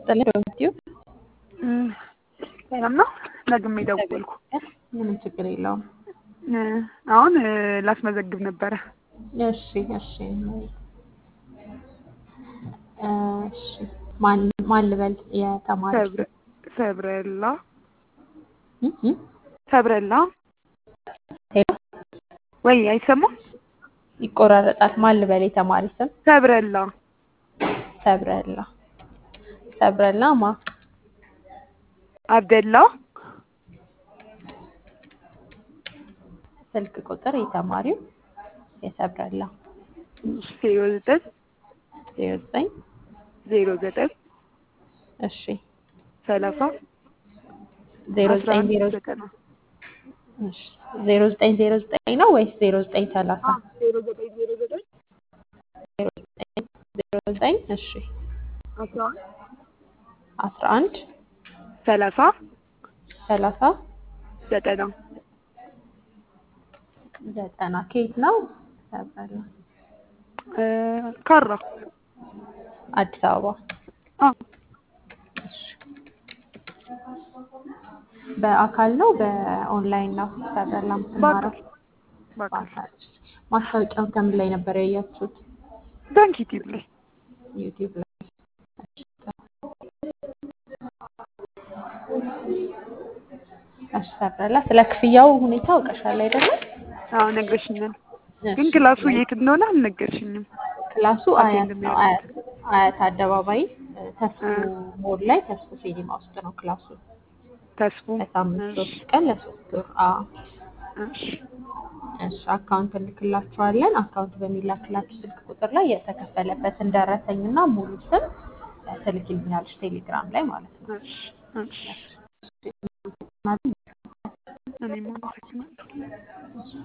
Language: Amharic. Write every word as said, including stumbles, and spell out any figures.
ይስጥልኝ ዶክቲው ሰላም ነው። ደግሜ ደወልኩ። ምንም ችግር የለውም። አሁን ላስመዘግብ ነበረ። እሺ እሺ እሺ ማን ማን ልበል የተማሪ ሰብረ ሰብረላ እህ ሰብረላ ሄሎ ወይ አይሰማም? ይቆራረጣል። ማን ልበል የተማሪ ስም? ሰብረላ ሰብረላ ሰብረላ ማ አብደላ ስልክ ቁጥር የተማሪው የሰብረላ ዜሮ ዘጠኝ ዜሮ ዘጠኝ ዜሮ ዘጠኝ እሺ ሰላሳ ዜሮ ዘጠኝ ዜሮ ዘጠና እሺ ዜሮ ዘጠኝ ዜሮ ዘጠኝ ነው ወይስ ዜሮ ዘጠኝ ሰላሳ? ዜሮ ዘጠኝ ዜሮ ዘጠኝ ዜሮ ዘጠኝ ዜሮ ዘጠኝ እሺ አስራ አንድ አስራ አንድ ሰላሳ ሰላሳ ዘጠና ዘጠና ከየት ነው? ሰብረላ ካራ አዲስ አበባ። አዎ በአካል ነው በኦንላይን ነው ሰብረላ የምትማረው? በአካል ማስታወቂያው ከምን ላይ ነበር ያያችሁት? ባንክ ዩቲዩብ ላይ ዩቲዩብ ላይ። እሺ ሰብረላ ስለ ክፍያው ሁኔታ አውቀሻል አይደለም? አዎ ነግረሽኛል። ግን ክላሱ የት እንደሆነ አልነገርሽኝም። ክላሱ አያት ነው። አያት አያት አደባባይ ተስፉ ሞል ላይ ተስፉ ሲኒማ ውስጥ ነው ክላሱ። ተስፉ በሳምንት ሶስት ቀን ለሶስት ወር። አዎ እሺ እሺ አካውንት እንልክላችኋለን። አካውንት በሚላክላችሁ ስልክ ቁጥር ላይ የተከፈለበትን ደረሰኝና ሙሉ ስም ትልክልኛለሽ ቴሌግራም ላይ ማለት ነው። እሺ እሺ እኔም አመሰግናለሁ።